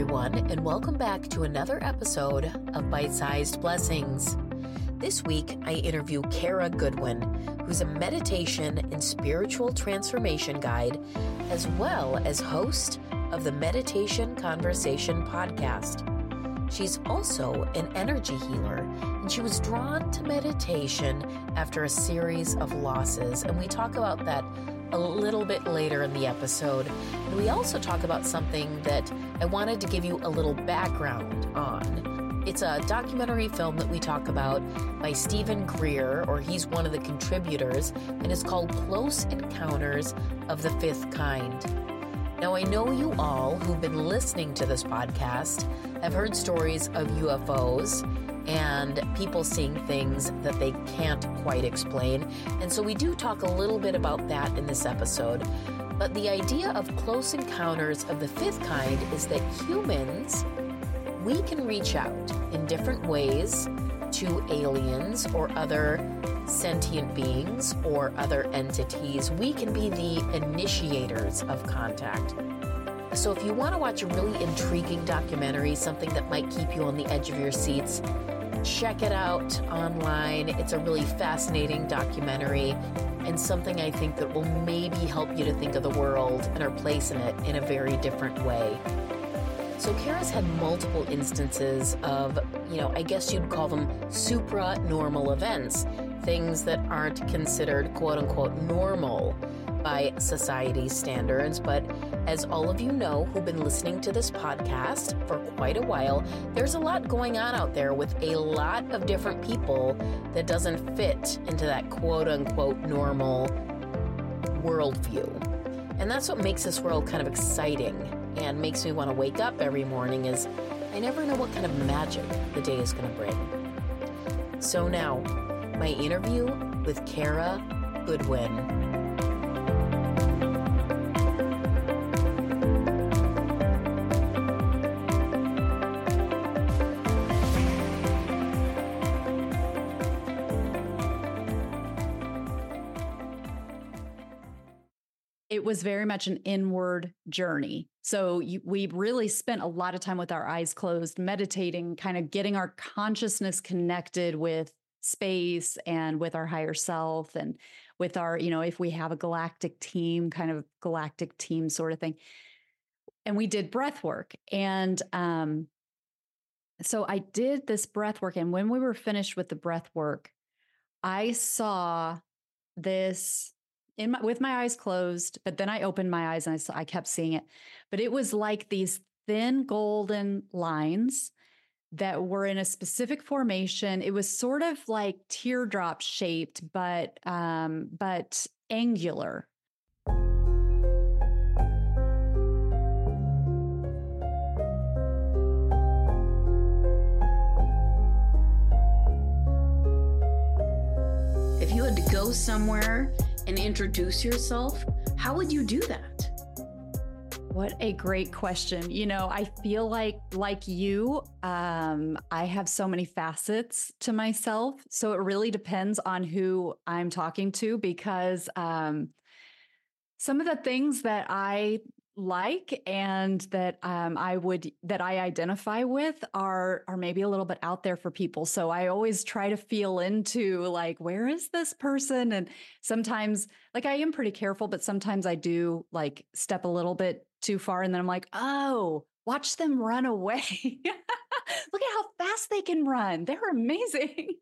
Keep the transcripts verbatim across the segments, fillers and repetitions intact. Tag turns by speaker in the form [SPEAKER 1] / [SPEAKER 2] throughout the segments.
[SPEAKER 1] everyone, and welcome back to another episode of Bite-Sized Blessings. This week, I interview Kara Goodwin, who's a meditation and spiritual transformation guide, as well as host of the Meditation Conversation podcast. She's also an energy healer, and she was drawn to meditation after a series of losses, and we talk about that a little bit later in the episode. And we also talk about something that I wanted to give you a little background on. It's a documentary film that we talk about by Stephen Greer, or he's one of the contributors, and it's called Close Encounters of the Fifth Kind. Now, I know you all who've been listening to this podcast have heard stories of U F Os and people seeing things that they can't quite explain. And so we do talk a little bit about that in this episode. But the idea of close encounters of the fifth kind is that humans, we can reach out in different ways to aliens or other sentient beings or other entities. We can be the initiators of contact. So if you want to watch a really intriguing documentary, something that might keep you on the edge of your seats, check it out online. It's a really fascinating documentary and something I think that will maybe help you to think of the world and our place in it in a very different way. So Kara's had multiple instances of, you know, I guess you'd call them supranormal events, things that aren't considered quote unquote normal by society's standards. But as all of you know who've been listening to this podcast for quite a while, there's a lot going on out there with a lot of different people that doesn't fit into that quote unquote normal worldview. And that's what makes this world kind of exciting and makes me want to wake up every morning, is I never know what kind of magic the day is going to bring. So now, my interview with Kara Goodwin.
[SPEAKER 2] It was very much an inward journey. So you, we really spent a lot of time with our eyes closed, meditating, kind of getting our consciousness connected with space and with our higher self and with our, you know, if we have a galactic team, kind of galactic team sort of thing. And we did breath work. And um, so I did this breath work. And when we were finished with the breath work, I saw this in my, with my eyes closed, but then I opened my eyes and I saw, I kept seeing it, but it was like these thin golden lines that were in a specific formation. It was sort of like teardrop shaped, but, um, but angular.
[SPEAKER 1] If you had to go somewhere and introduce yourself, how would you do that?
[SPEAKER 2] What a great question. You know, I feel like, like you, um, I have so many facets to myself. So it really depends on who I'm talking to, because um, some of the things that I like and that um, I would that I identify with are are maybe a little bit out there for people. So I always try to feel into like, where is this person? And sometimes, like, I am pretty careful, but sometimes I do like step a little bit too far, and then I'm like, oh, watch them run away. Look at how fast they can run. They're amazing.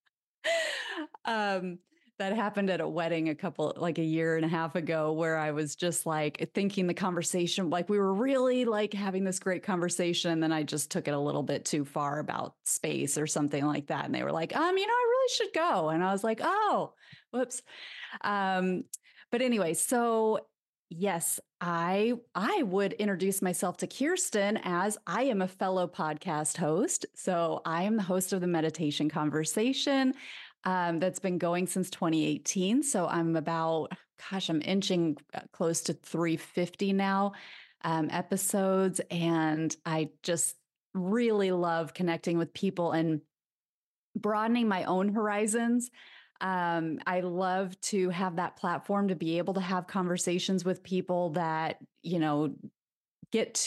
[SPEAKER 2] um, That happened at a wedding a couple, like a year and a half ago, where I was just like thinking the conversation, like we were really like having this great conversation. And then I just took it a little bit too far about space or something like that. And they were like, um, you know, I really should go. And I was like, oh, whoops. Um, but anyway, so yes, I, I would introduce myself to Kirsten as I am a fellow podcast host. So I am the host of the Meditation Conversation. Um, that's been going since twenty eighteen. So I'm about, gosh, I'm inching close to three fifty now um, episodes. And I just really love connecting with people and broadening my own horizons. Um, I love to have that platform to be able to have conversations with people that, you know, get to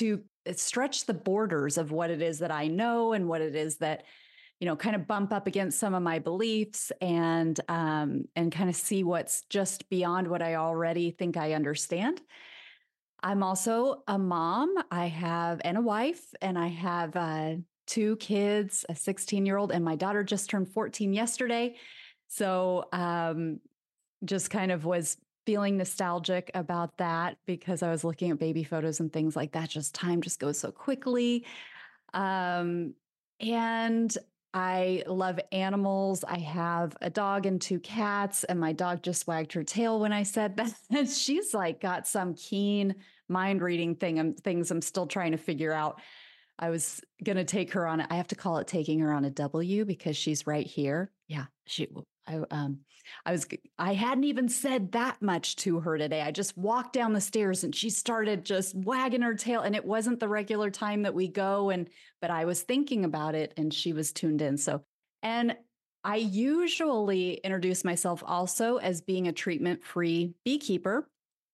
[SPEAKER 2] stretch the borders of what it is that I know and what it is that, you know, kind of bump up against some of my beliefs and um, and kind of see what's just beyond what I already think I understand. I'm also a mom. I have and a wife, and I have uh, two kids, a sixteen year old, and my daughter just turned fourteen yesterday. So um, just kind of was feeling nostalgic about that because I was looking at baby photos and things like that. Just time just goes so quickly. Um, and I love animals. I have a dog and two cats, and my dog just wagged her tail when I said that. She's like got some keen mind reading thing and things I'm still trying to figure out. I was going to take her on, I have to call it taking her on a W because she's right here. Yeah. She, I, um, I was, I hadn't even said that much to her today. I just walked down the stairs and she started just wagging her tail, and it wasn't the regular time that we go. And, but I was thinking about it and she was tuned in. So, and I usually introduce myself also as being a treatment-free beekeeper,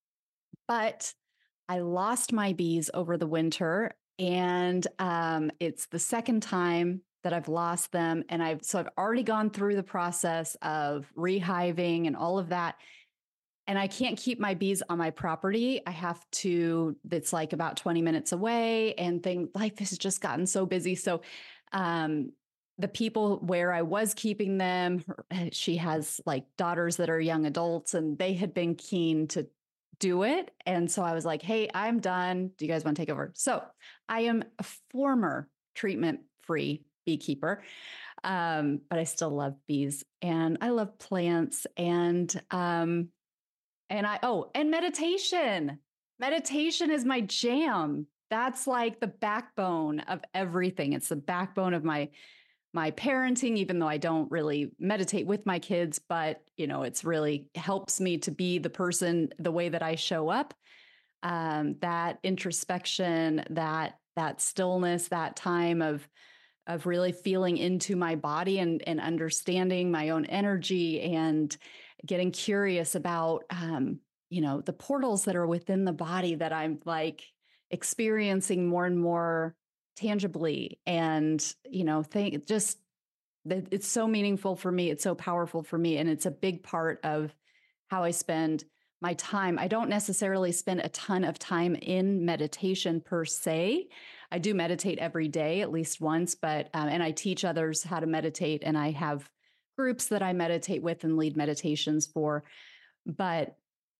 [SPEAKER 2] but I lost my bees over the winter, and um, it's the second time that I've lost them. And I've, so I've already gone through the process of rehiving and all of that. And I can't keep my bees on my property. I have to, it's like about twenty minutes away, and things like this has just gotten so busy. So, um, the people where I was keeping them, she has like daughters that are young adults, and they had been keen to do it. And so I was like, hey, I'm done. Do you guys want to take over? So I am a former treatment-free beekeeper, um, but I still love bees and I love plants and, um, and I, oh, and meditation. Meditation is my jam. That's like the backbone of everything. It's the backbone of my my parenting, even though I don't really meditate with my kids, but you know, it's really helps me to be the person, the way that I show up, um, that introspection, that, that stillness, that time of, of really feeling into my body and, and understanding my own energy and getting curious about, um, you know, the portals that are within the body that I'm like experiencing more and more tangibly. And, you know, think just that it's so meaningful for me. It's so powerful for me. And it's a big part of how I spend my time. I don't necessarily spend a ton of time in meditation per se. I do meditate every day, at least once, but, um, and I teach others how to meditate, and I have groups that I meditate with and lead meditations for. But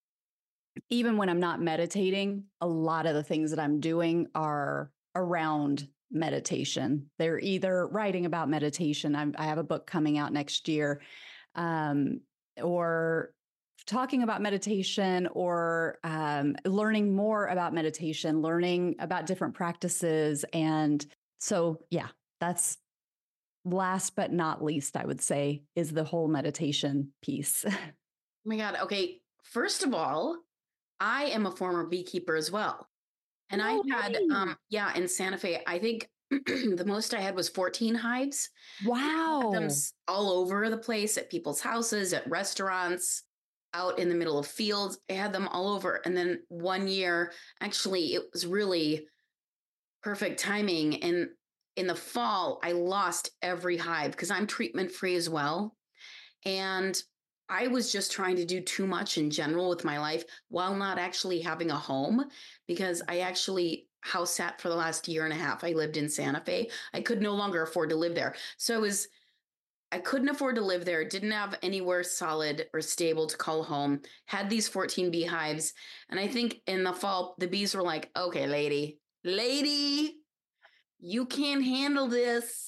[SPEAKER 2] even when I'm not meditating, a lot of the things that I'm doing are around meditation. They're either writing about meditation. I'm, I have a book coming out next year, um, or talking about meditation, or um, learning more about meditation, learning about different practices. And so, yeah, that's last but not least, I would say, is the whole meditation piece.
[SPEAKER 3] Oh my God. Okay. First of all, I am a former beekeeper as well. And
[SPEAKER 2] No
[SPEAKER 3] I had,
[SPEAKER 2] way.
[SPEAKER 3] um, yeah, in Santa Fe, I think the most I had was fourteen hives. I had them
[SPEAKER 2] Wow.
[SPEAKER 3] s- all over the place, at people's houses, at restaurants, out in the middle of fields. I had them all over. And then one year, actually, it was really perfect timing. And in the fall, I lost every hive because I'm treatment free as well. And I was just trying to do too much in general with my life while not actually having a home, because I actually house sat for the last year and a half. I lived in Santa Fe. I could no longer afford to live there. So I was, I couldn't afford to live there, didn't have anywhere solid or stable to call home, had these fourteen beehives. And I think in the fall, the bees were like, okay, lady, lady, you can't handle this.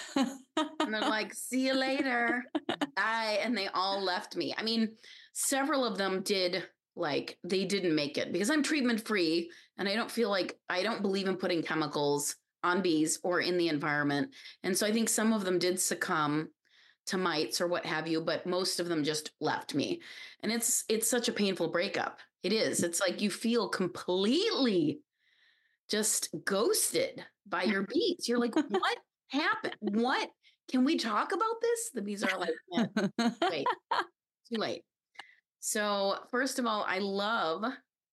[SPEAKER 3] And they're like, see you later. Bye. And they all left me. I mean, several of them did, like, they didn't make it because I'm treatment free. And I don't feel like, I don't believe in putting chemicals on bees or in the environment. And so I think some of them did succumb to mites or what have you, but most of them just left me. And it's, it's such a painful breakup. It is. It's like you feel completely just ghosted by your bees. You're like, what happened? What? Can we talk about this? The bees are like, yeah, wait, too late. So first of all, I love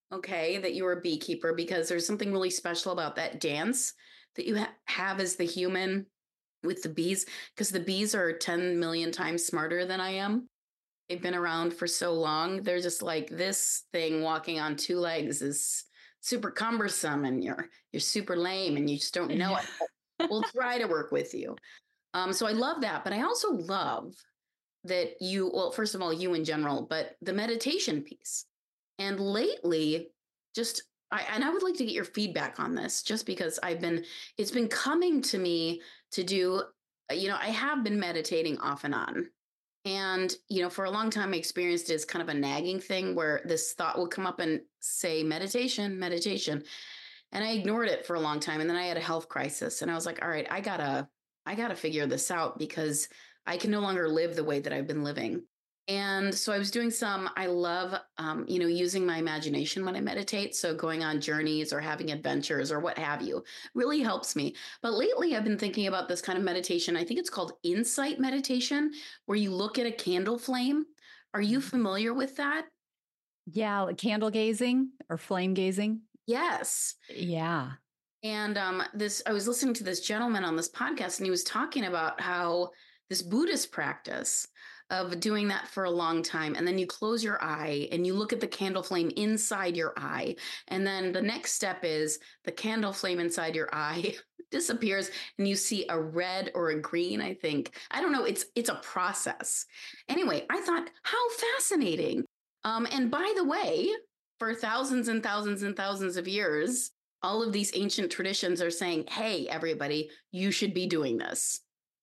[SPEAKER 3] okay, that you were a beekeeper, because there's something really special about that dance that you ha- have as the human with the bees, because the bees are ten million times smarter than I am. They've been around for so long. They're just like, this thing walking on two legs is super cumbersome, and you're you're super lame and you just don't know
[SPEAKER 2] Yeah.
[SPEAKER 3] it. But we'll try to work with you. Um, so I love that, but I also love that you, well, first of all, you in general, but the meditation piece. And lately, just I and I would like to get your feedback on this, just because I've been it's been coming to me to do, uh, you know, I have been meditating off and on. And, you know, for a long time I experienced it as kind of a nagging thing where this thought would come up and say meditation, meditation. And I ignored it for a long time. And then I had a health crisis and I was like, all right, I gotta, I gotta figure this out, because I can no longer live the way that I've been living. And so I was doing some, I love, um, you know, using my imagination when I meditate. So going on journeys or having adventures or what have you really helps me. But lately I've been thinking about this kind of meditation. I think it's called insight meditation, where you look at a candle flame. Are you familiar with that?
[SPEAKER 2] Yeah, like candle gazing or flame gazing.
[SPEAKER 3] Yes.
[SPEAKER 2] Yeah.
[SPEAKER 3] And um, this, I was listening to this gentleman on this podcast, and he was talking about how this Buddhist practice of doing that for a long time, and then you close your eye and you look at the candle flame inside your eye, and then the next step is the candle flame inside your eye disappears, and you see a red or a green. I think, I don't know. It's it's a process. Anyway, I thought, how fascinating. Um, and by the way, for thousands and thousands and thousands of years, all of these ancient traditions are saying, hey, everybody, you should be doing this.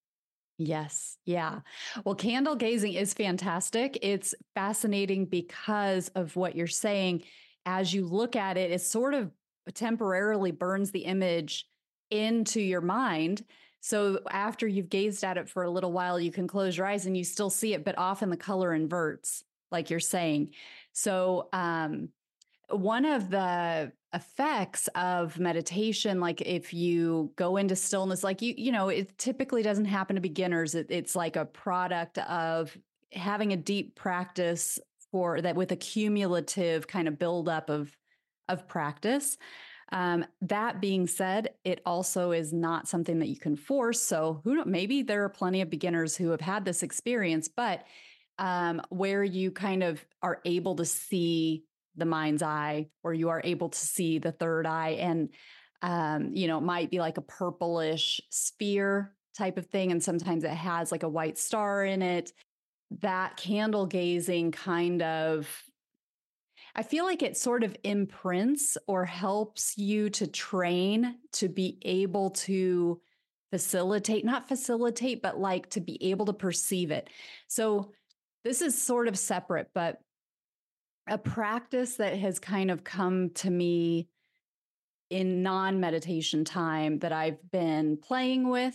[SPEAKER 2] Yes. Yeah. Well, candle gazing is fantastic. It's fascinating because of what you're saying. As you look at it, it sort of temporarily burns the image into your mind. So after you've gazed at it for a little while, you can close your eyes and you still see it, but often the color inverts, like you're saying. So, um, one of the effects of meditation, like if you go into stillness, like you, you know, it typically doesn't happen to beginners. It, it's like a product of having a deep practice for that with a cumulative kind of buildup of of practice. Um, that being said, it also is not something that you can force. So who know, maybe there are plenty of beginners who have had this experience, but um, where you kind of are able to see the mind's eye, or you are able to see the third eye. And, um, you know, it might be like a purplish sphere type of thing. And sometimes it has like a white star in it. That candle gazing kind of, I feel like it sort of imprints or helps you to train to be able to facilitate, not facilitate, but like to be able to perceive it. So this is sort of separate, but a practice that has kind of come to me in non-meditation time that I've been playing with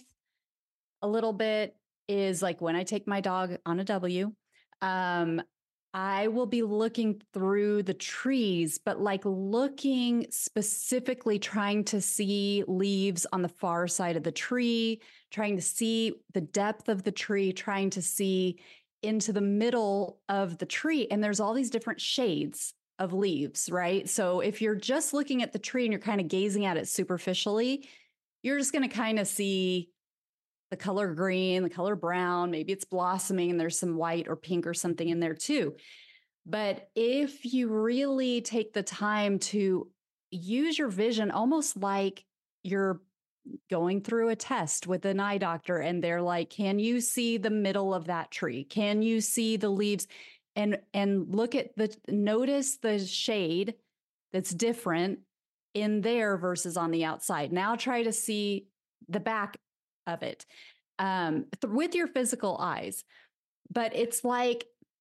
[SPEAKER 2] a little bit is like when I take my dog on a W, um, I will be looking through the trees, but like looking specifically, trying to see leaves on the far side of the tree, trying to see the depth of the tree, trying to see into the middle of the tree. And there's all these different shades of leaves, right? So if you're just looking at the tree and you're kind of gazing at it superficially, you're just going to kind of see the color green, the color brown, maybe it's blossoming and there's some white or pink or something in there too. But if you really take the time to use your vision, almost like you're going through a test with an eye doctor and they're like, can you see the middle of that tree? Can you see the leaves? And and look at the notice the shade that's different in there versus on the outside. Now try to see the back of it um, th- with your physical eyes. But it's like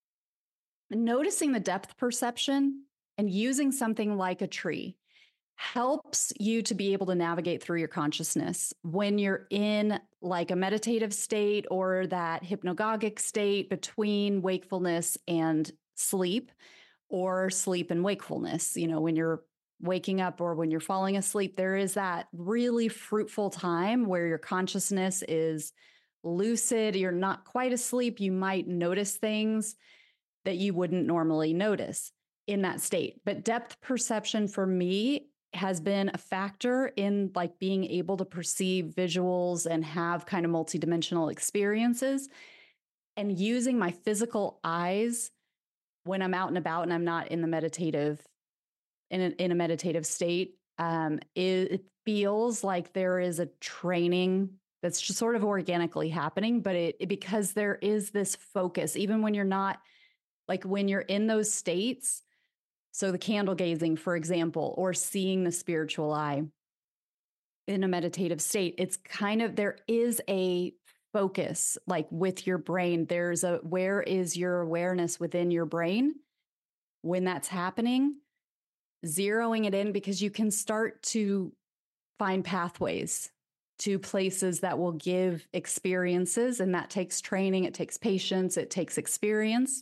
[SPEAKER 2] noticing the depth perception and using something like a tree helps you to be able to navigate through your consciousness when you're in like a meditative state or that hypnagogic state between wakefulness and sleep, or sleep and wakefulness. You know, when you're waking up or when you're falling asleep, there is that really fruitful time where your consciousness is lucid. You're not quite asleep. You might notice things that you wouldn't normally notice. in that state. But depth perception for me has been a factor in like being able to perceive visuals and have kind of multidimensional experiences, and using my physical eyes when I'm out and about and I'm not in the meditative, in a, in a meditative state. Um, it, it feels like there is a training that's just sort of organically happening, but it, it because there is this focus, even when you're not, like when you're in those states. So the candle gazing, for example, or seeing the spiritual eye in a meditative state, it's kind of, there is a focus, like with your brain. There's a, where is your awareness within your brain when that's happening? Zeroing it in, because you can start to find pathways to places that will give experiences. And that takes training, it takes patience, it takes experience.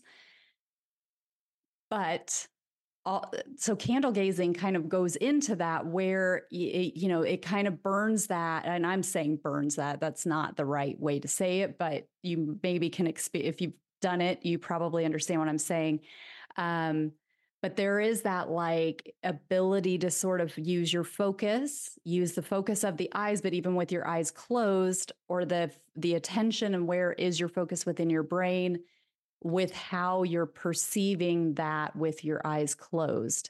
[SPEAKER 2] But all, so candle gazing kind of goes into that, where it, you know, it kind of burns that. And I'm saying burns that, that's not the right way to say it, but you maybe can, exp- if you've done it, you probably understand what I'm saying. Um, But there is that like ability to sort of use your focus, use the focus of the eyes, but even with your eyes closed, or the the attention and where is your focus within your brain, with how you're perceiving that with your eyes closed.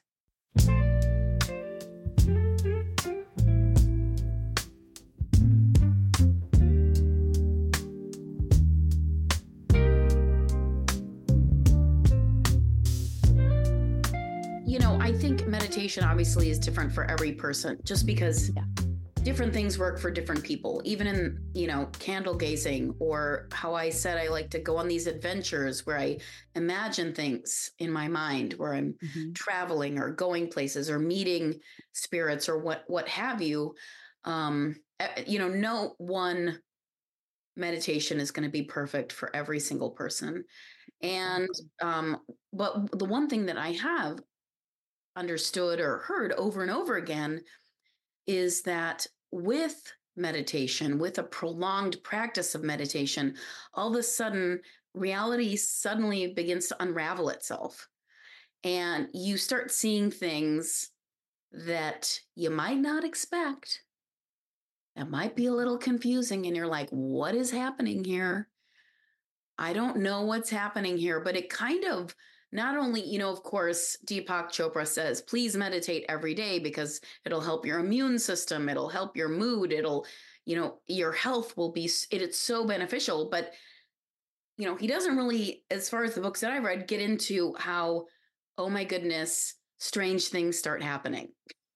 [SPEAKER 3] You know, I think meditation obviously is different for every person, just because yeah. different things work for different people. Even in, you know, candle gazing, or how I said I like to go on these adventures where I imagine things in my mind, where I'm mm-hmm. traveling or going places or meeting spirits or what what have you. Um, you know, no one meditation is going to be perfect for every single person. And um, but the one thing that I have understood or heard over and over again is that with meditation, with a prolonged practice of meditation, all of a sudden reality suddenly begins to unravel itself, and you start seeing things that you might not expect. That might be a little confusing, and you're like, what is happening here? I don't know what's happening here. But it kind of, not only, you know, of course, Deepak Chopra says, please meditate every day because it'll help your immune system. It'll help your mood. It'll, you know, your health will be, it, it's so beneficial. But, you know, he doesn't really, as far as the books that I read, get into how, oh my goodness, strange things start happening.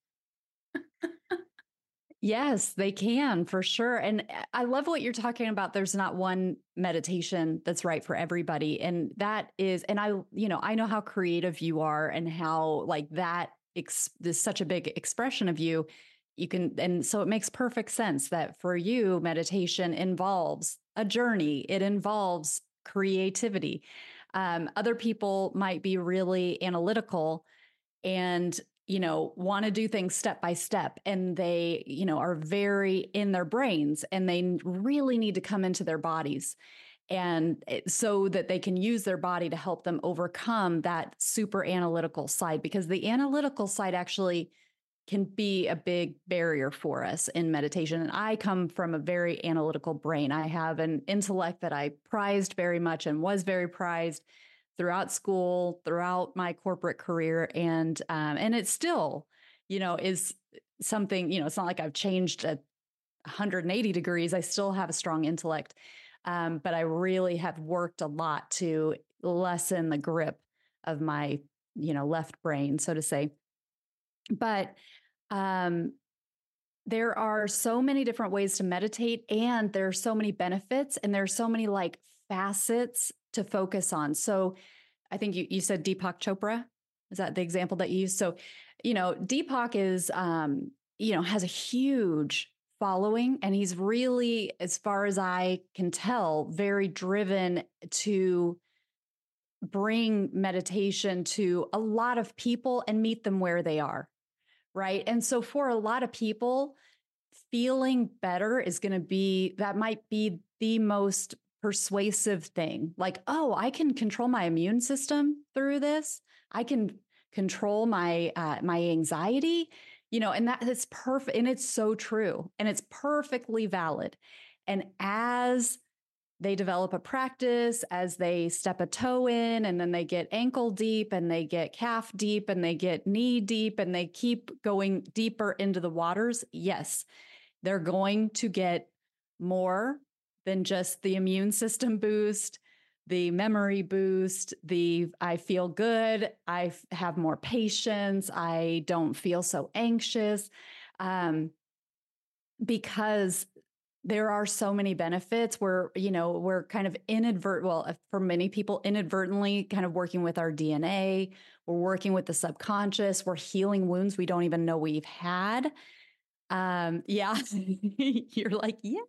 [SPEAKER 2] Yes, they can, for sure. And I love what you're talking about. There's not one meditation that's right for everybody. And that is, and I, you know, I know how creative you are and how like that ex- is such a big expression of you. You can, and so it makes perfect sense that for you, meditation involves a journey. It involves creativity. Um, other people might be really analytical and you know, want to do things step by step, and they, you know, are very in their brains, and they really need to come into their bodies. And so that they can use their body to help them overcome that super analytical side, because the analytical side actually can be a big barrier for us in meditation. And I come from a very analytical brain. I have an intellect that I prized very much and was very prized throughout school, throughout my corporate career. And, um, and it still, you know, is something, you know, it's not like I've changed at one hundred eighty degrees. I still have a strong intellect. Um, but I really have worked a lot to lessen the grip of my, you know, left brain, so to say. But, um, there are so many different ways to meditate, and there are so many benefits, and there are so many like facets to focus on. So I think you, you said Deepak Chopra. Is that the example that you used? So, you know, Deepak is, um, you know, has a huge following, and he's really, as far as I can tell, very driven to bring meditation to a lot of people and meet them where they are. Right. And so for a lot of people, feeling better is going to be, that might be the most persuasive thing. Like, oh, I can control my immune system through this. I can control my uh, my anxiety, you know, and that is perfect. And it's so true. And it's perfectly valid. And as they develop a practice, as they step a toe in, and then they get ankle deep and they get calf deep and they get knee deep and they keep going deeper into the waters, yes, they're going to get more than just the immune system boost, the memory boost, the I feel good, I f- have more patience, I don't feel so anxious, um, because there are so many benefits. We're, you know, we're kind of inadvert, well, for many people, inadvertently kind of working with our D N A. We're working with the subconscious. We're healing wounds we don't even know we've had. Um, yeah, you're like, yeah,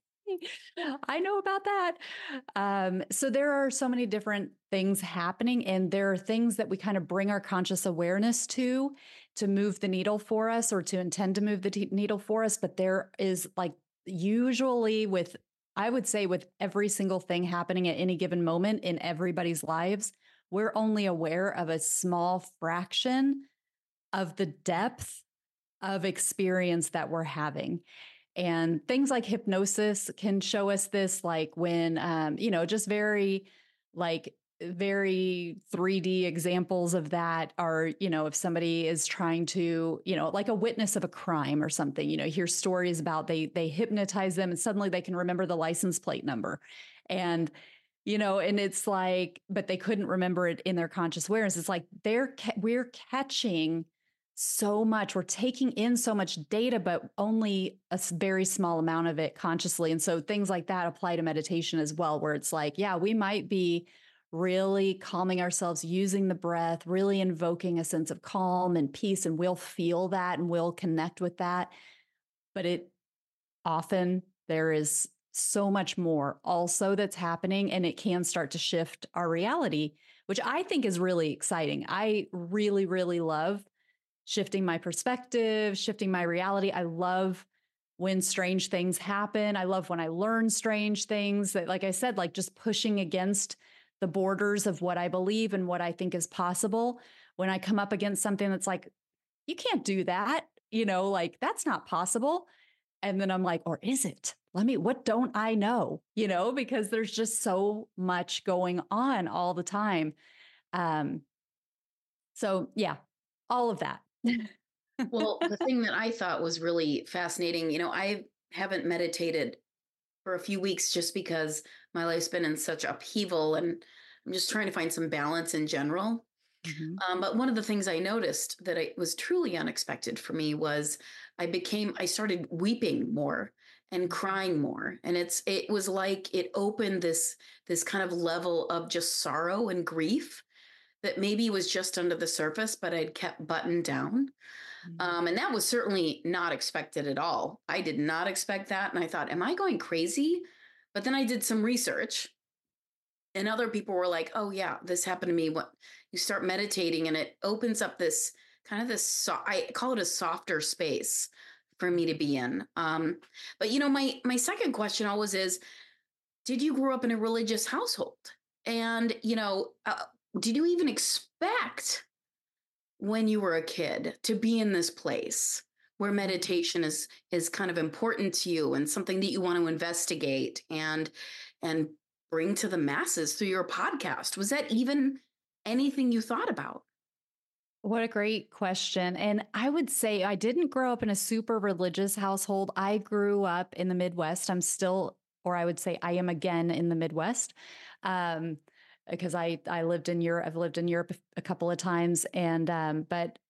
[SPEAKER 2] I know about that. Um, so there are so many different things happening, and there are things that we kind of bring our conscious awareness to, to move the needle for us or to intend to move the t- needle for us. But there is like usually with, I would say with every single thing happening at any given moment in everybody's lives, we're only aware of a small fraction of the depth of experience that we're having. And things like hypnosis can show us this, like when, um, you know, just very like very three D examples of that are, you know, if somebody is trying to, you know, like a witness of a crime or something, you know, hear stories about they, they hypnotize them and suddenly they can remember the license plate number. And, you know, and it's like, but they couldn't remember it in their conscious awareness. It's like they're, we're catching so much. We're taking in so much data, but only a very small amount of it consciously. And so things like that apply to meditation as well, where it's like, yeah, we might be really calming ourselves, using the breath, really invoking a sense of calm and peace, and we'll feel that and we'll connect with that. But it often, there is so much more also that's happening, and it can start to shift our reality, which I think is really exciting. I really, really love shifting my perspective, shifting my reality. I love when strange things happen. I love when I learn strange things that, like I said, like just pushing against the borders of what I believe and what I think is possible. When I come up against something that's like, you can't do that, you know, like that's not possible. And then I'm like, or is it? Let me, what don't I know? You know, because there's just so much going on all the time. Um, so yeah, all of that.
[SPEAKER 3] Well, the thing that I thought was really fascinating, you know, I haven't meditated for a few weeks just because my life's been in such upheaval and I'm just trying to find some balance in general.
[SPEAKER 2] Mm-hmm.
[SPEAKER 3] Um, but one of the things I noticed that I, was truly unexpected for me was I became, I started weeping more and crying more. And it's, it was like it opened this, this kind of level of just sorrow and grief that maybe was just under the surface, but I'd kept buttoned down. Um, and that was certainly not expected at all. I did not expect that. And I thought, am I going crazy? But then I did some research and other people were like, oh, yeah, this happened to me. What you start meditating and it opens up this kind of this, so- I call it a softer space for me to be in. Um, but, you know, my, my second question always is, did you grow up in a religious household? And, you know, uh, did you even expect when you were a kid to be in this place where meditation is is kind of important to you and something that you want to investigate and and bring to the masses through your podcast? Was that even anything you thought about?
[SPEAKER 2] What a great question. And I would say I didn't grow up in a super religious household. I grew up in the Midwest. I'm still, or I would say I am again in the Midwest. Um, because I I lived in Europe. I've lived in Europe a couple of times, and um, but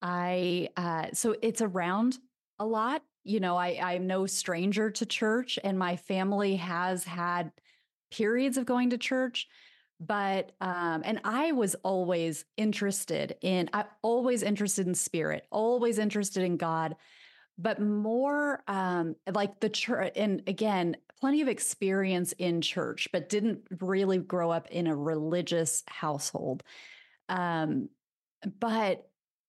[SPEAKER 2] I uh, so it's around a lot. You know, I I'm no stranger to church, and my family has had periods of going to church. But um, and I was always interested in. I always interested in spirit. Always interested in God, but more um, like the church. And again, plenty of experience in church, but didn't really grow up in a religious household. Um, but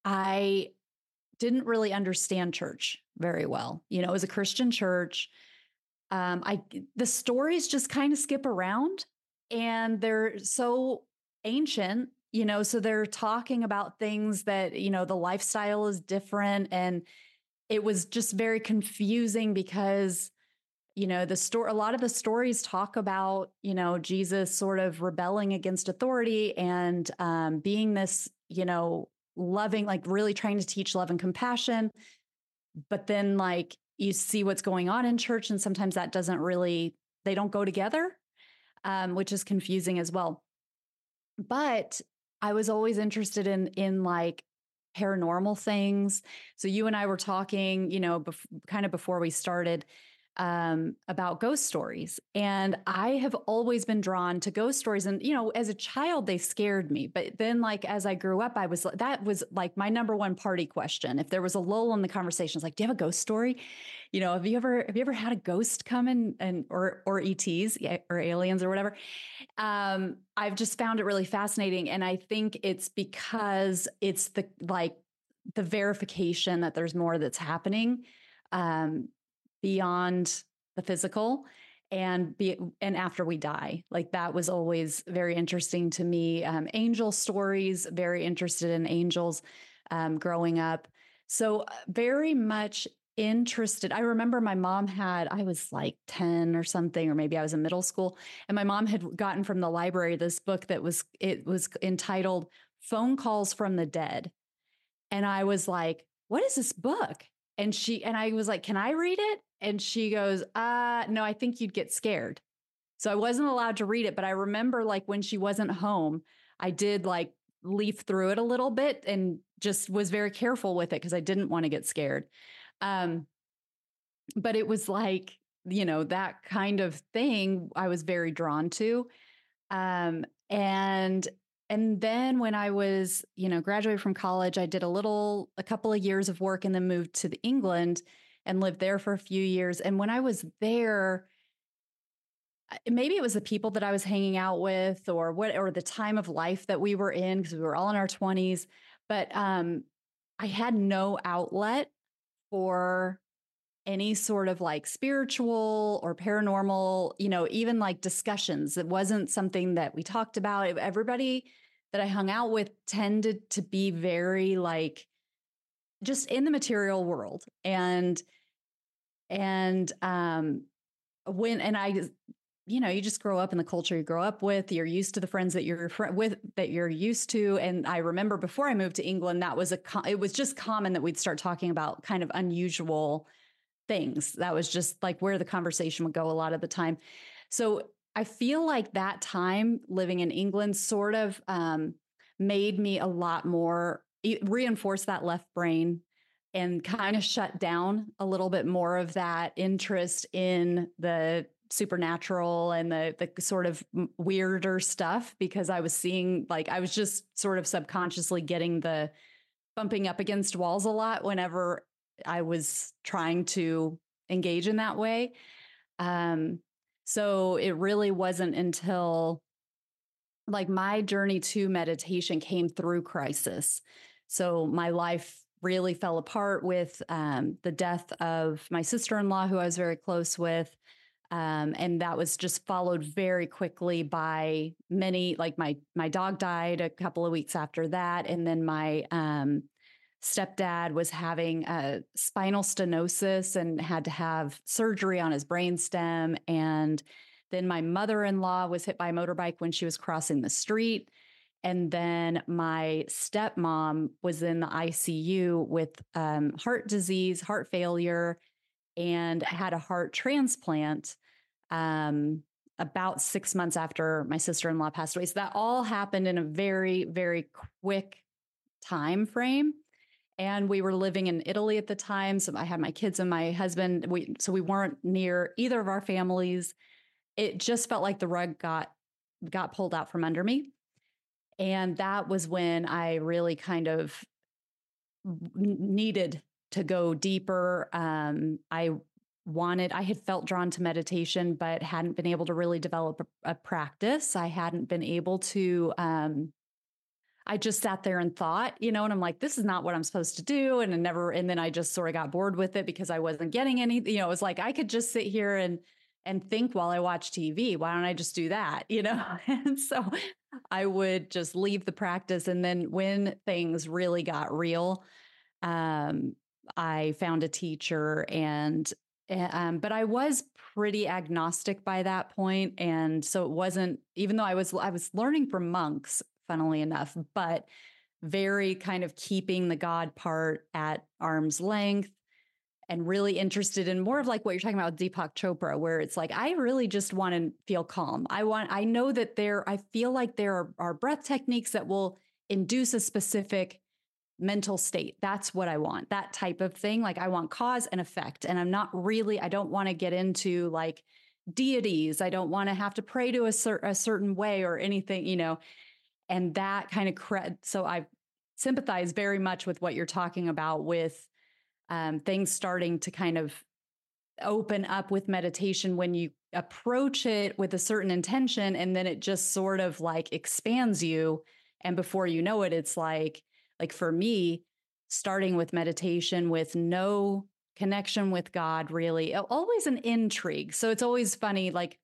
[SPEAKER 2] I didn't really understand church very well. You know, it was a Christian church. Um, I the stories just kind of skip around, and they're so ancient. you know, so they're talking about things that, you know, the lifestyle is different. And it was just very confusing because, you know, the story, a lot of the stories talk about, you know, Jesus sort of rebelling against authority and um, being this, you know, loving, like really trying to teach love and compassion. But then like you see what's going on in church, and sometimes that doesn't really, they don't go together, um, which is confusing as well. But I was always interested in, in like paranormal things. So you and I were talking, you know, bef- kind of before we started, um, about ghost stories. And I have always been drawn to ghost stories. And, you know, as a child, they scared me. But then like, as I grew up, I was, that was like my number one party question. If there was a lull in the conversation, it's like, do you have a ghost story? You know, have you ever, have you ever had a ghost come in and, or, or E Ts or aliens or whatever? Um, I've just found it really fascinating. And I think it's because it's the, like the verification that there's more that's happening, um, beyond the physical and be, and after we die. Like that was always very interesting to me. Um, angel stories, very interested in angels, um, growing up. So uh, very much interested. I remember my mom had, I was like ten or something, or maybe I was in middle school. And my mom had gotten from the library this book that was, it was entitled Phone Calls from the Dead. And I was like, what is this book? And she, and I was like, can I read it? And she goes, uh, no, I think you'd get scared. So I wasn't allowed to read it. But I remember like when she wasn't home, I did like leaf through it a little bit and just was very careful with it because I didn't want to get scared. Um, but it was like, you know, that kind of thing I was very drawn to. Um, and and then when I was, you know, graduated from college, I did a little, a couple of years of work and then moved to the England and lived there for a few years. And when I was there, maybe it was the people that I was hanging out with or what, or the time of life that we were in, because we were all in our twenties, but um, I had no outlet for any sort of like spiritual or paranormal, you know, even like discussions. It wasn't something that we talked about. Everybody that I hung out with tended to be very like just in the material world. And, and, um, when, and I, you know, you just grow up in the culture you grow up with, you're used to the friends that you're fr- with, that you're used to. And I remember before I moved to England, that was a, it was just common that we'd start talking about kind of unusual things. That was just like where the conversation would go a lot of the time. So I feel like that time living in England sort of um, made me a lot more, reinforce that left brain and kind of shut down a little bit more of that interest in the supernatural and the the sort of weirder stuff, because I was seeing, like, I was just sort of subconsciously getting the bumping up against walls a lot whenever I was trying to engage in that way. Um, so it really wasn't until like my journey to meditation came through crisis. So my life really fell apart with um, the death of my sister-in-law, who I was very close with. Um, and that was just followed very quickly by many, like my, my dog died a couple of weeks after that. And then my, um, stepdad was having a spinal stenosis and had to have surgery on his brainstem. And then my mother-in-law was hit by a motorbike when she was crossing the street. And then my stepmom was in the I C U with um, heart disease, heart failure, and had a heart transplant um, about six months after my sister-in-law passed away. So that all happened in a very, very quick time frame. And we were living in Italy at the time. So I had my kids and my husband. We, so we weren't near either of our families. It just felt like the rug got, got pulled out from under me. And that was when I really kind of needed to go deeper. Um, I wanted, I had felt drawn to meditation, but hadn't been able to really develop a, a practice. I hadn't been able to, um, I just sat there and thought, you know, and I'm like, this is not what I'm supposed to do. And I never, and then I just sort of got bored with it because I wasn't getting any, you know, it was like, I could just sit here and and think while I watch T V. Why don't I just do that? You know? And so I would just leave the practice. And then when things really got real, um, I found a teacher and, um, but I was pretty agnostic by that point. And so it wasn't, even though I was, I was learning from monks, funnily enough, but very kind of keeping the God part at arm's length and really interested in more of like what you're talking about with Deepak Chopra, where it's like, I really just want to feel calm. I want, I know that there, I feel like there are, are breath techniques that will induce a specific mental state. That's what I want, that type of thing. Like I want cause and effect. And I'm not really, I don't want to get into like deities. I don't want to have to pray to a, cer- a certain way or anything, you know, and that kind of, cre- so I sympathize very much with what you're talking about with um, things starting to kind of open up with meditation when you approach it with a certain intention, and then it just sort of like expands you. And before you know it, it's like, like for me, starting with meditation with no connection with God, really, always an intrigue. So it's always funny. Like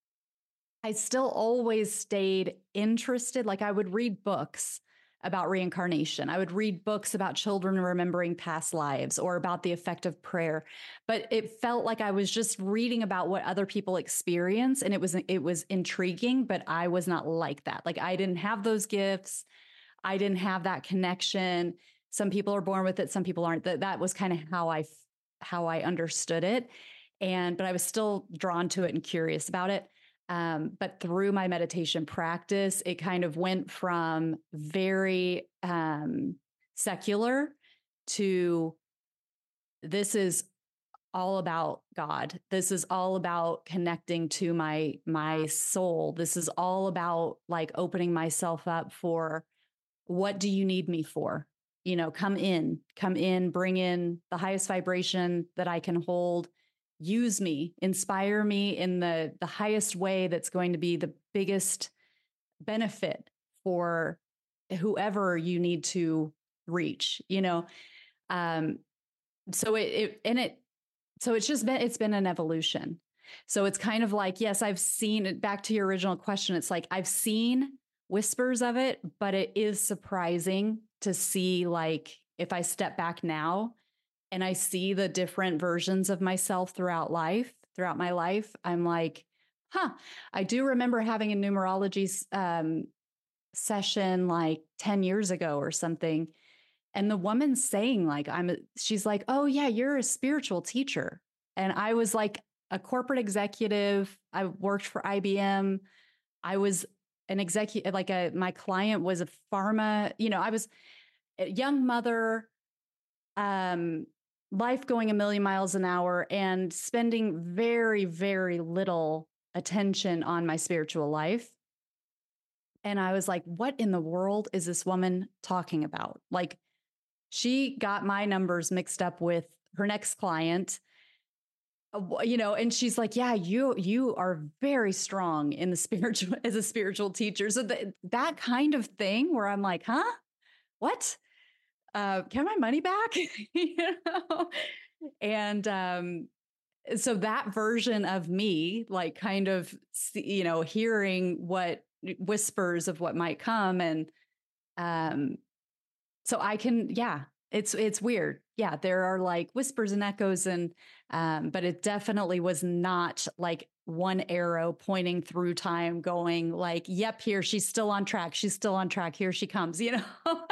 [SPEAKER 2] I still always stayed interested. Like I would read books about reincarnation. I would read books about children remembering past lives or about the effect of prayer. But it felt like I was just reading about what other people experience. And it was, it was intriguing, but I was not like that. Like I didn't have those gifts. I didn't have that connection. Some people are born with it. Some people aren't. That, that was kind of how I, how I understood it. And, but I was still drawn to it and curious about it. Um, but through my meditation practice, it kind of went from very um, secular to this is all about God. This is all about connecting to my my soul. This is all about like opening myself up for what do you need me for? You know, come in, come in, bring in the highest vibration that I can hold. Use me, inspire me in the, the highest way that's going to be the biggest benefit for whoever you need to reach, you know? Um, so it, it, and it, so it's just been, it's been an evolution. So it's kind of like, yes, I've seen it. Back to your original question. It's like, I've seen whispers of it, but it is surprising to see, like, if I step back now, and I see the different versions of myself throughout life, throughout my life, I'm like, huh, I do remember having a numerology um, session like ten years ago or something. And the woman saying like, I'm, a, she's like, oh yeah, you're a spiritual teacher. And I was like a corporate executive. I worked for I B M. I was an executive, like a, my client was a pharma, you know, I was a young mother, um, life going a million miles an hour and spending very, very little attention on my spiritual life. And I was like, what in the world is this woman talking about? Like, she got my numbers mixed up with her next client, you know, and she's like, yeah, you, you are very strong in the spiritual, as a spiritual teacher. So that, that kind of thing where I'm like, huh, what? Uh, can my money back? You know? And um, so that version of me, like kind of, you know, hearing what whispers of what might come. And um, so I can, yeah, it's, it's weird. Yeah. There are like whispers and echoes and, um, but it definitely was not like one arrow pointing through time going like, yep, here, she's still on track. She's still on track. Here she comes, you know?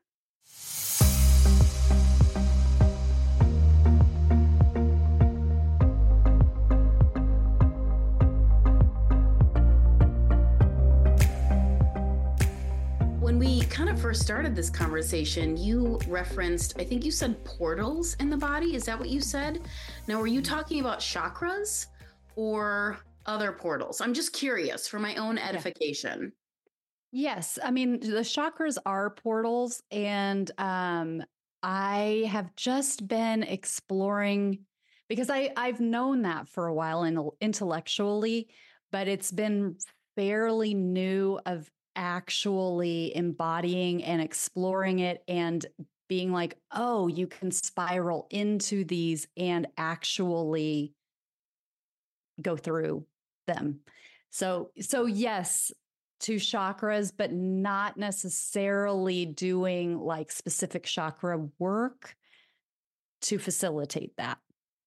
[SPEAKER 3] When we kind of first started this conversation, you referenced, I think you said portals in the body. Is that what you said? Now, were you talking about chakras or other portals? I'm just curious for my own edification.
[SPEAKER 2] Yeah. Yes. I mean, the chakras are portals. And um, I have just been exploring because I, I've known that for a while in, intellectually, but it's been fairly new of actually embodying and exploring it and being like, oh, you can spiral into these and actually go through them. So, so yes, to chakras, but not necessarily doing like specific chakra work to facilitate that.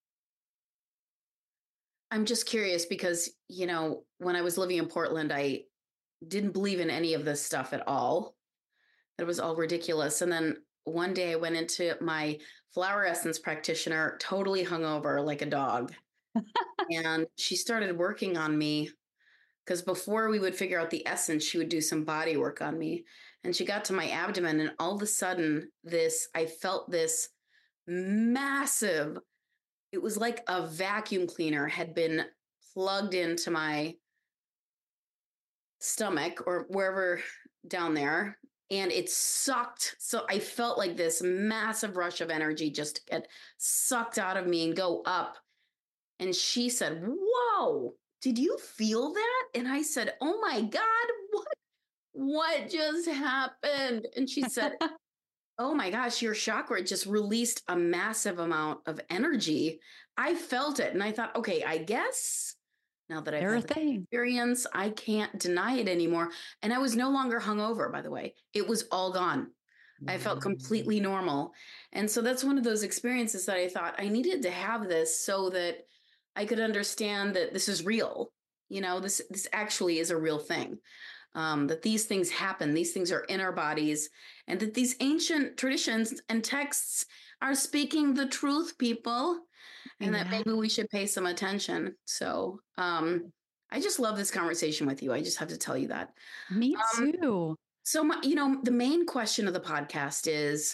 [SPEAKER 3] I'm just curious because, you know, when I was living in Portland, I didn't believe in any of this stuff at all. It was all ridiculous. And then one day I went into my flower essence practitioner, totally hungover like a dog. And she started working on me because before we would figure out the essence, she would do some body work on me. And she got to my abdomen, and all of a sudden, this, I felt this massive, it was like a vacuum cleaner had been plugged into my stomach or wherever down there, and it sucked. So I felt like this massive rush of energy just get sucked out of me and go up. And she said, "Whoa, did you feel that?" And I said, "Oh my God, what, what just happened?" And she said, "Oh my gosh, your chakra just released a massive amount of energy." I felt it. And I thought, okay, I guess now that I've had the experience, I can't deny it anymore. And I was no longer hungover, by the way. It was all gone. I felt completely normal. And so that's one of those experiences that I thought I needed to have this so that I could understand that this is real. You know, this, this actually is a real thing. Um, that these things happen, these things are in our bodies, and that these ancient traditions and texts are speaking the truth, people, and yeah. that maybe we should pay some attention. So um, I just love this conversation with you. I just have to tell you that.
[SPEAKER 2] Me too.
[SPEAKER 3] Um, so, my, you know, the main question of the podcast is,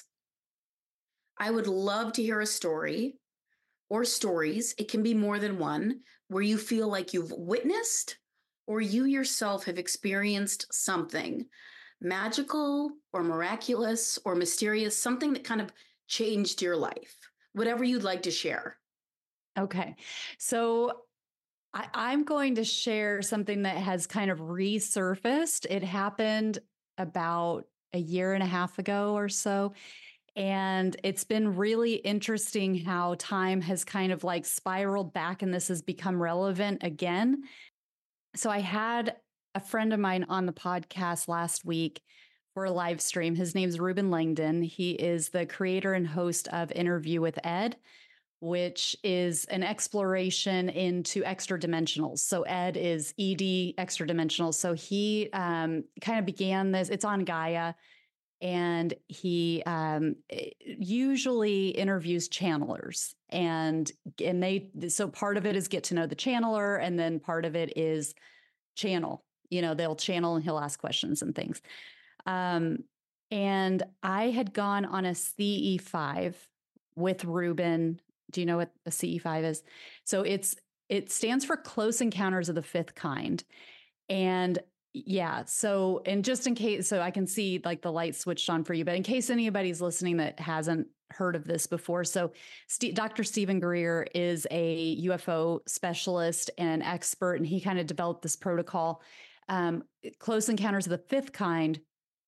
[SPEAKER 3] I would love to hear a story or stories. It can be more than one, where you feel like you've witnessed or you yourself have experienced something magical or miraculous or mysterious, something that kind of changed your life, whatever you'd like to share.
[SPEAKER 2] Okay. So I, I'm going to share something that has kind of resurfaced. It happened about a year and a half ago or so. And it's been really interesting how time has kind of like spiraled back and this has become relevant again. So I had a friend of mine on the podcast last week for a live stream. His name's Ruben Langdon. He is the creator and host of Interview with Ed, which is an exploration into extra dimensionals. So Ed is E D extra dimensional. So he um, kind of began this, it's on Gaia. And he um, usually interviews channelers, and and they so part of it is get to know the channeler, and then part of it is channel. You know, they'll channel and he'll ask questions and things. Um, and I had gone on a C E five with Ruben. Do you know what a C E five is? So it's it stands for Close Encounters of the Fifth Kind, and yeah. So, and just in case, so I can see like the light switched on for you, but in case anybody's listening that hasn't heard of this before. So St- Doctor Stephen Greer is a U F O specialist and an expert, and he kind of developed this protocol. Um, Close Encounters of the Fifth Kind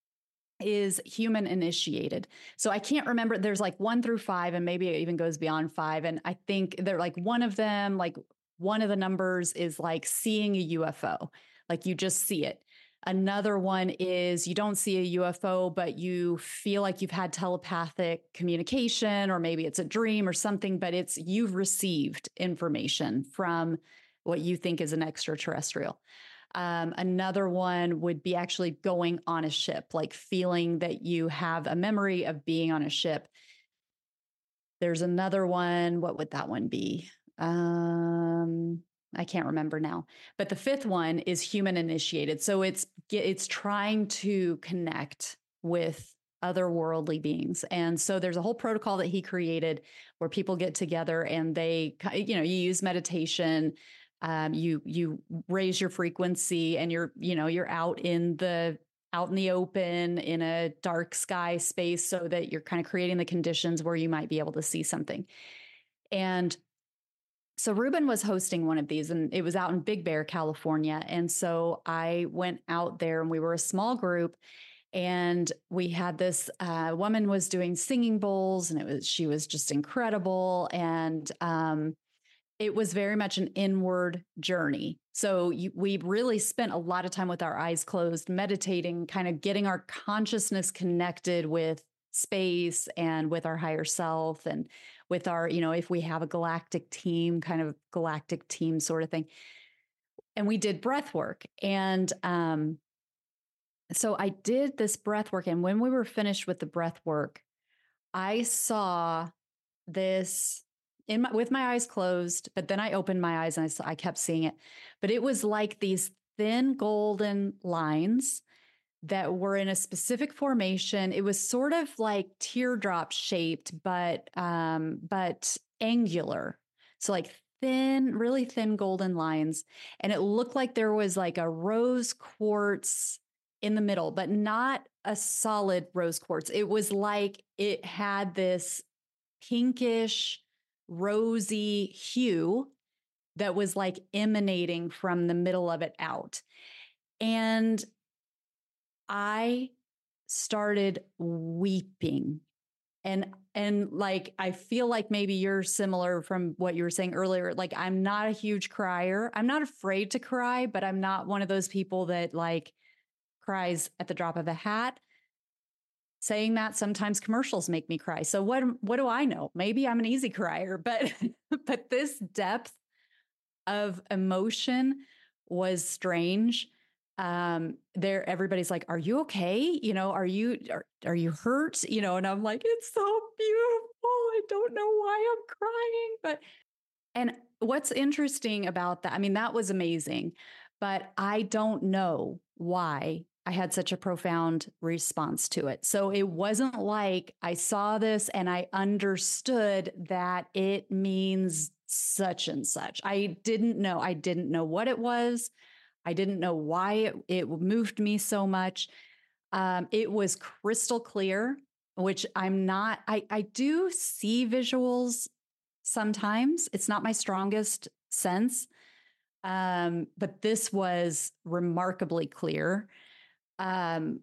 [SPEAKER 2] is human initiated. So I can't remember, there's like one through five, and maybe it even goes beyond five. And I think they're like one of them, like one of the numbers is like seeing a U F O. Like you just see it. Another one is you don't see a U F O, but you feel like you've had telepathic communication, or maybe it's a dream or something, but it's you've received information from what you think is an extraterrestrial. Um, another one would be actually going on a ship, like feeling that you have a memory of being on a ship. There's another one. What would that one be? Um, I can't remember now, but the fifth one is human initiated. So it's, it's trying to connect with otherworldly beings. And so there's a whole protocol that he created where people get together and they, you know, you use meditation, um, you, you raise your frequency, and you're, you know, you're out in the, out in the open in a dark sky space so that you're kind of creating the conditions where you might be able to see something. And so Ruben was hosting one of these, and it was out in Big Bear, California. And so I went out there, and we were a small group, and we had this uh, woman was doing singing bowls, and it was she was just incredible. And um, it was very much an inward journey. So you, we really spent a lot of time with our eyes closed, meditating, kind of getting our consciousness connected with space and with our higher self and with our, you know, if we have a galactic team, kind of galactic team sort of thing. And we did breath work. And um, so I did this breath work. And when we were finished with the breath work, I saw this in my, with my eyes closed, but then I opened my eyes and I, saw, I kept seeing it. But it was like these thin golden lines that were in a specific formation. It was sort of like teardrop shaped, but um, but angular. So like thin, really thin golden lines. And it looked like there was like a rose quartz in the middle, but not a solid rose quartz. It was like it had this pinkish, rosy hue that was like emanating from the middle of it out. And I started weeping. And and like I feel like maybe you're similar from what you were saying earlier. Like I'm not a huge crier. I'm not afraid to cry, but I'm not one of those people that like cries at the drop of a hat. Saying that, sometimes commercials make me cry. So what what do I know? Maybe I'm an easy crier, but but this depth of emotion was strange. Um, there, everybody's like, "Are you okay? You know, are you are, are you hurt? You know?" And I'm like, "It's so beautiful. I don't know why I'm crying." But and what's interesting about that? I mean, that was amazing, but I don't know why I had such a profound response to it. So it wasn't like I saw this and I understood that it means such and such. I didn't know. I didn't know what it was. I didn't know why it, it moved me so much. Um, it was crystal clear, which I'm not, I, I do see visuals sometimes. It's not my strongest sense. Um, but this was remarkably clear. Um,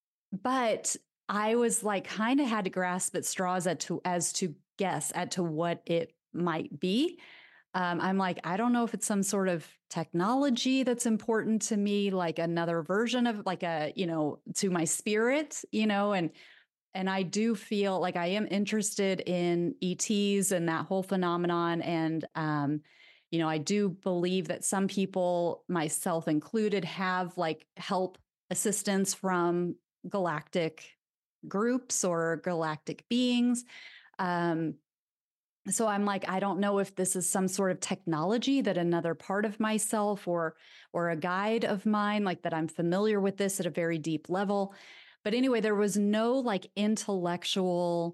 [SPEAKER 2] but I was like, kind of had to grasp at straws as to, as to guess at to what it might be. Um, I'm like, I don't know if it's some sort of technology that's important to me, like another version of like a, you know, to my spirit, you know, and, and I do feel like I am interested in E Ts and that whole phenomenon. And, um, you know, I do believe that some people, myself included, have like help assistance from galactic groups or galactic beings. Um, so I'm like, I don't know if this is some sort of technology that another part of myself or or a guide of mine, like that I'm familiar with this at a very deep level. But anyway, there was no like intellectual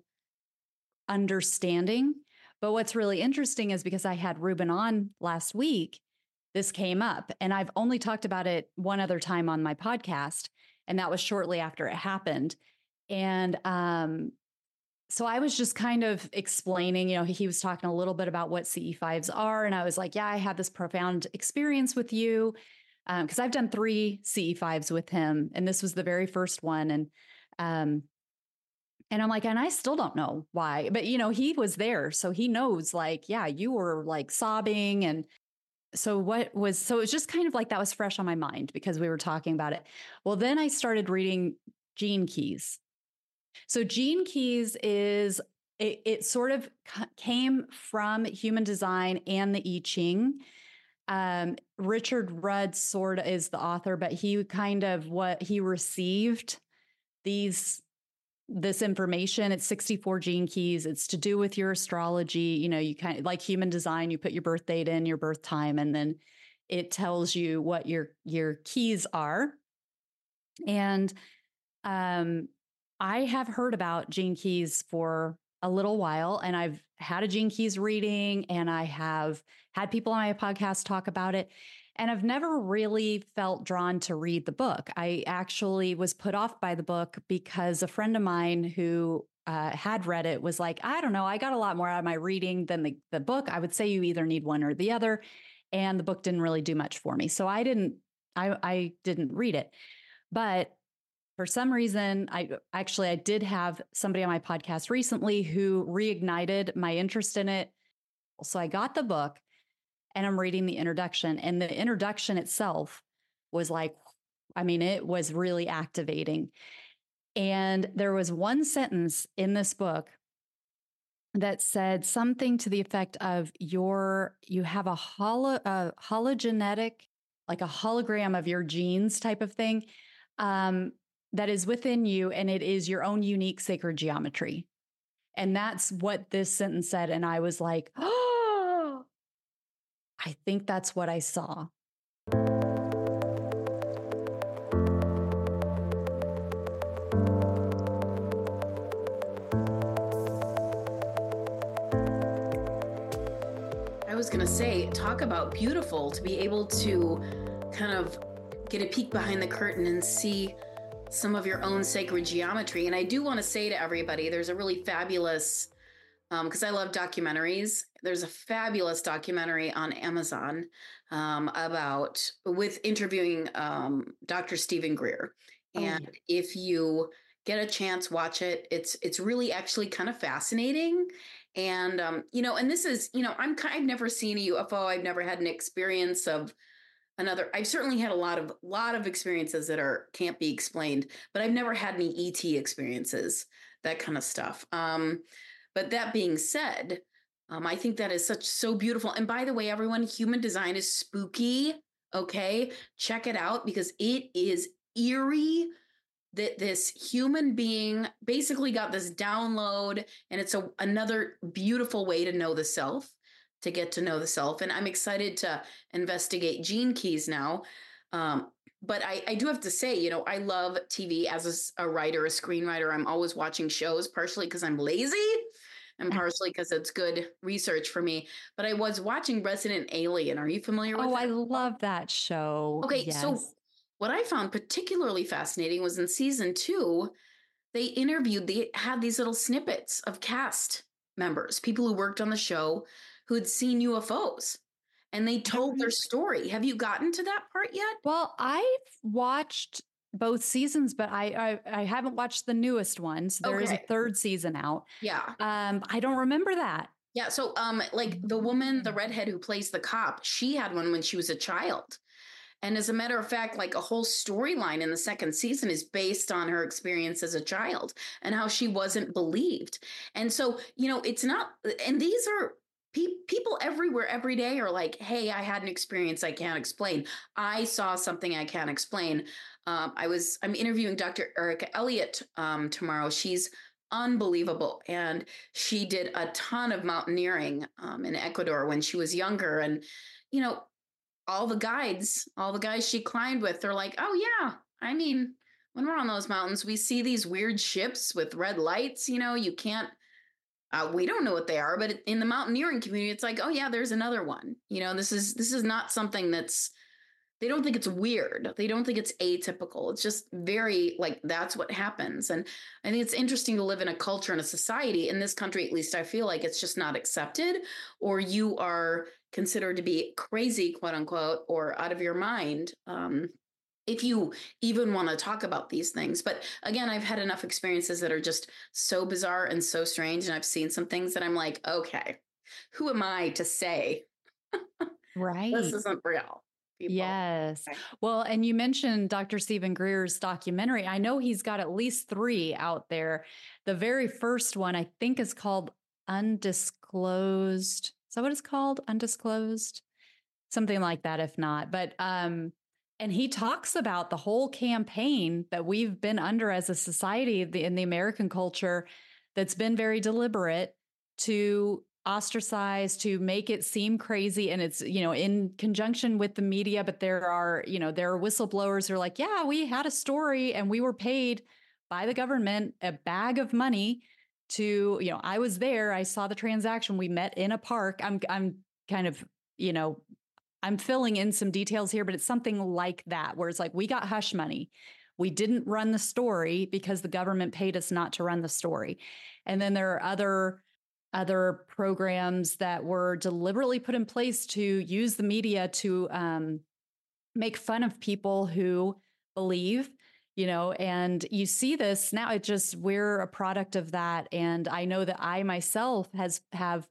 [SPEAKER 2] understanding. But what's really interesting is because I had Ruben on last week, this came up, and I've only talked about it one other time on my podcast, and that was shortly after it happened. And um, so I was just kind of explaining, you know, he was talking a little bit about what C E fives are. And I was like, yeah, I had this profound experience with you because um, I've done three C E fives with him. And this was the very first one. And, um, and I'm like, and I still don't know why, but you know, he was there. So he knows like, yeah, you were like sobbing. And so what was, so it was just kind of like that was fresh on my mind because we were talking about it. Well, then I started reading Gene Keys. So Gene Keys is, it, it sort of c- came from human design and the I Ching. Um, Richard Rudd sort of is the author, but he kind of what he received these, this information. It's sixty-four Gene Keys. It's to do with your astrology. You know, you kind of like human design, you put your birth date in, your birth time, and then it tells you what your, your keys are. And, um, I have heard about Gene Keys for a little while, and I've had a Gene Keys reading, and I have had people on my podcast talk about it, and I've never really felt drawn to read the book. I actually was put off by the book because a friend of mine who uh, had read it was like, I don't know, I got a lot more out of my reading than the, the book. I would say you either need one or the other, and the book didn't really do much for me. So I didn't, I, I didn't read it, but for some reason, I actually, I did have somebody on my podcast recently who reignited my interest in it. So I got the book and I'm reading the introduction. And the introduction itself was like, I mean, it was really activating. And there was one sentence in this book that said something to the effect of your, you have a holo, a hologenetic, like a hologram of your genes type of thing, um, that is within you, and it is your own unique sacred geometry. And that's what this sentence said. And I was like, oh, I think that's what I saw.
[SPEAKER 3] I was going to say, talk about beautiful to be able to kind of get a peek behind the curtain and see some of your own sacred geometry. And I do want to say to everybody, there's a really fabulous, because um, I love documentaries, there's a fabulous documentary on Amazon um, about, with interviewing um, Doctor Stephen Greer. And oh. if you get a chance, watch it. It's it's really actually kind of fascinating. And, um, you know, and this is, you know, I'm I've never seen a U F O. I've never had an experience of another. I've certainly had a lot of lot of experiences that are can't be explained, but I've never had any E T experiences, that kind of stuff. Um, but that being said, um, I think that is such so beautiful. And by the way, everyone, human design is spooky. Okay, check it out because it is eerie. That this human being basically got this download, and it's a, another beautiful way to know the self, to get to know the self. And I'm excited to investigate gene keys now. Um, but I, I do have to say, you know, I love T V as a, a writer, a screenwriter. I'm always watching shows, partially because I'm lazy and partially because it's good research for me. But I was watching Resident Alien. Are you familiar with
[SPEAKER 2] Oh,
[SPEAKER 3] that?
[SPEAKER 2] I love that show.
[SPEAKER 3] Okay,
[SPEAKER 2] yes.
[SPEAKER 3] so what I found particularly fascinating was in season two, they interviewed, they had these little snippets of cast members, people who worked on the show who had seen U F Os, and they told their story. Have you gotten to that part yet?
[SPEAKER 2] Well, I've watched both seasons, but I I, I haven't watched the newest ones. There okay. is a third season out.
[SPEAKER 3] Yeah.
[SPEAKER 2] Um, I don't remember that.
[SPEAKER 3] Yeah. So, um, like the woman, the redhead who plays the cop, she had one when she was a child. And as a matter of fact, like a whole storyline in the second season is based on her experience as a child and how she wasn't believed. And so, you know, it's not, and these are pe- people everywhere every day are like, hey, I had an experience I can't explain. I saw something I can't explain. Um, I was, I'm interviewing Doctor Erica Elliott um, tomorrow. She's unbelievable. And she did a ton of mountaineering um, in Ecuador when she was younger. And, you know, all the guides, all the guys she climbed with, they're like, oh, yeah. I mean, when we're on those mountains, we see these weird ships with red lights. You know, you can't, uh, we don't know what they are. But in the mountaineering community, it's like, oh, yeah, there's another one. You know, this is this is not something that's, they don't think it's weird. They don't think it's atypical. It's just very like, that's what happens. And I think it's interesting to live in a culture and a society in this country, at least I feel like it's just not accepted, or you are considered to be crazy, quote unquote, or out of your mind. Um, if you even want to talk about these things. But again, I've had enough experiences that are just so bizarre and so strange. And I've seen some things that I'm like, okay, who am I to say,
[SPEAKER 2] right,
[SPEAKER 3] this isn't real? People.
[SPEAKER 2] Yes. Well, and you mentioned Doctor Stephen Greer's documentary. I know he's got at least three out there. The very first one, I think, is called Undisclosed. Is that what it's called? Undisclosed? Something like that, if not. But, um, and he talks about the whole campaign that we've been under as a society the, in the American culture that's been very deliberate to ostracize, to make it seem crazy. And it's, you know, in conjunction with the media, but there are, you know, there are whistleblowers who are like, yeah, we had a story and we were paid by the government a bag of money to, you know, I was there, I saw the transaction, we met in a park. I'm, I'm kind of, you know, I'm filling in some details here, but it's something like that, where it's like, we got hush money. We didn't run the story because the government paid us not to run the story. And then there are other other programs that were deliberately put in place to use the media to um, make fun of people who believe, you know, and you see this now. It just, we're a product of that. And I know that I myself has have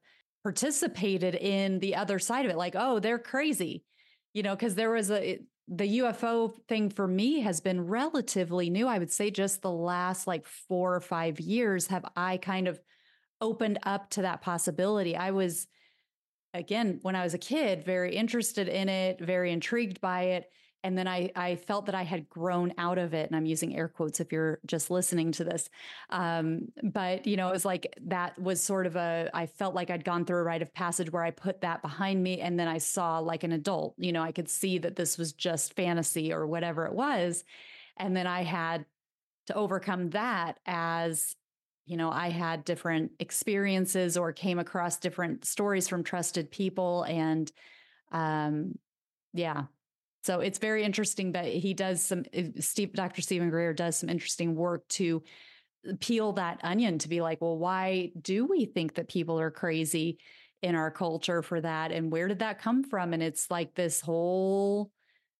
[SPEAKER 2] participated in the other side of it. Like, oh, they're crazy, you know, because there was a, the U F O thing for me has been relatively new. I would say just the last like four or five years have I kind of opened up to that possibility. I was, again, when I was a kid, very interested in it, very intrigued by it. And then I, I felt that I had grown out of it. And I'm using air quotes if you're just listening to this. Um, but, you know, it was like, that was sort of a, I felt like I'd gone through a rite of passage where I put that behind me. And then I saw like an adult, you know, I could see that this was just fantasy or whatever it was. And then I had to overcome that as, you know, I had different experiences or came across different stories from trusted people. And, um, yeah. So it's very interesting, but he does some, Steve, Doctor Stephen Greer does some interesting work to peel that onion to be like, well, why do we think that people are crazy in our culture for that? And where did that come from? And it's like this whole,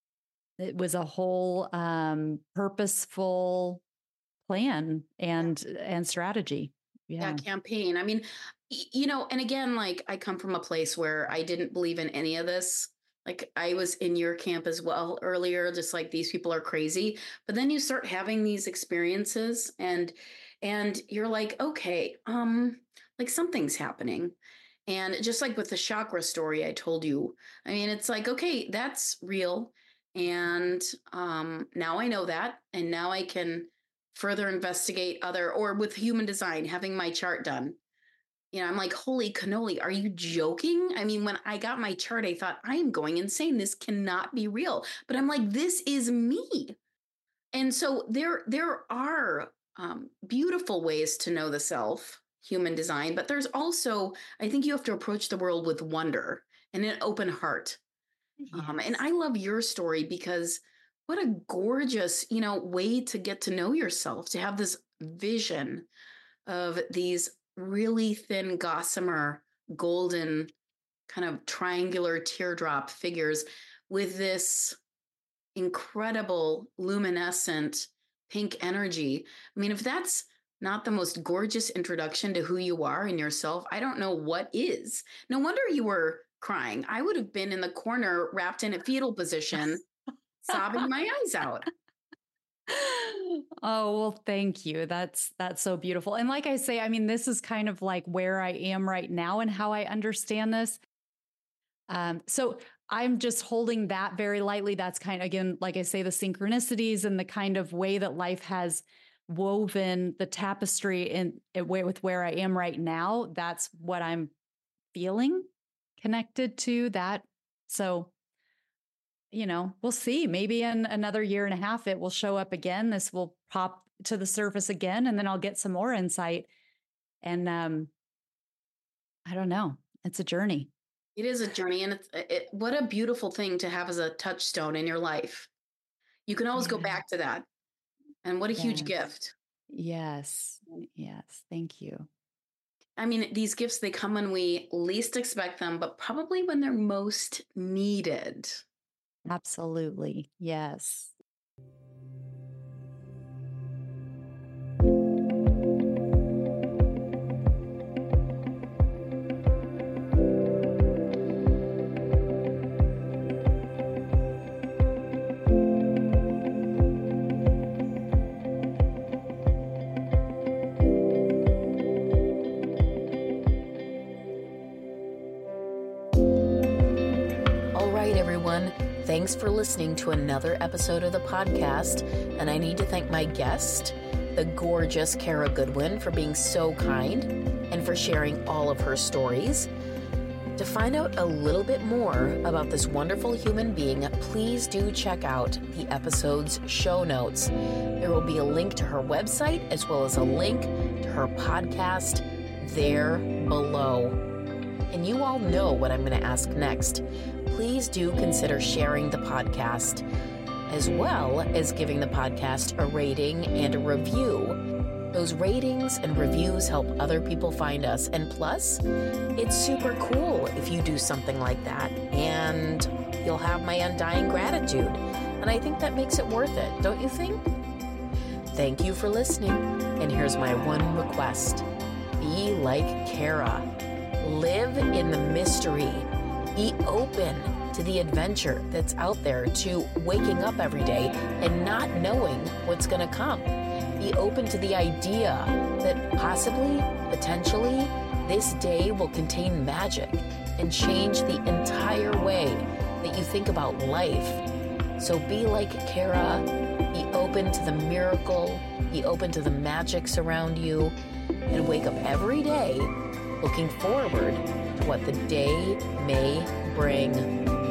[SPEAKER 2] it was a whole um, purposeful plan and, and strategy. Yeah.
[SPEAKER 3] yeah, campaign. I mean, you know, and again, like I come from a place where I didn't believe in any of this. Like I was in your camp as well earlier, just like these people are crazy. But then you start having these experiences and and you're like, okay, um, like something's happening. And just like with the chakra story I told you, I mean, it's like, okay, that's real. And um, now I know that. And now I can further investigate other, or with human design, having my chart done. You know, I'm like, holy cannoli, are you joking? I mean, when I got my chart, I thought, I am going insane. This cannot be real. But I'm like, this is me. And so there, there are um, beautiful ways to know the self, human design, but there's also, I think you have to approach the world with wonder and an open heart. Yes. Um, and I love your story because what a gorgeous, you know, way to get to know yourself, to have this vision of these really thin gossamer golden kind of triangular teardrop figures with this incredible luminescent pink energy. I mean, if that's not the most gorgeous introduction to who you are and yourself, I don't know what is. No wonder you were crying. I would have been in the corner wrapped in a fetal position sobbing my eyes out.
[SPEAKER 2] Oh, well, thank you. That's, that's so beautiful. And like I say, I mean, this is kind of like where I am right now and how I understand this. Um, so I'm just holding that very lightly. That's kind of, again, like I say, the synchronicities and the kind of way that life has woven the tapestry in a way with where I am right now. That's what I'm feeling connected to that. So, you know, we'll see. Maybe in another year and a half, it will show up again. This will pop to the surface again, and then I'll get some more insight. And um, I don't know. It's a journey.
[SPEAKER 3] It is a journey. And it's, it, what a beautiful thing to have as a touchstone in your life. You can always yeah. go back to that. And what a yes. huge gift.
[SPEAKER 2] Yes. Yes. Thank you.
[SPEAKER 3] I mean, these gifts, they come when we least expect them, but probably when they're most needed.
[SPEAKER 2] Absolutely. Yes.
[SPEAKER 1] Thanks for listening to another episode of the podcast, and I need to thank my guest, the gorgeous Kara Goodwin, for being so kind and for sharing all of her stories. To find out a little bit more about this wonderful human being, please do check out the episode's show notes. There will be a link to her website as well as a link to her podcast there below. And you all know what I'm going to ask next. Please do consider sharing the podcast, as well as giving the podcast a rating and a review. Those ratings and reviews help other people find us. And plus, it's super cool if you do something like that, and you'll have my undying gratitude. And I think that makes it worth it, don't you think? Thank you for listening. And here's my one request. Be like Kara. Live in the mystery. Be open to the adventure that's out there, to waking up every day and not knowing what's going to come. Be open to the idea that possibly, potentially, this day will contain magic and change the entire way that you think about life. So be like Kara, be open to the miracle, be open to the magics around you, and wake up every day looking forward to what the day may bring.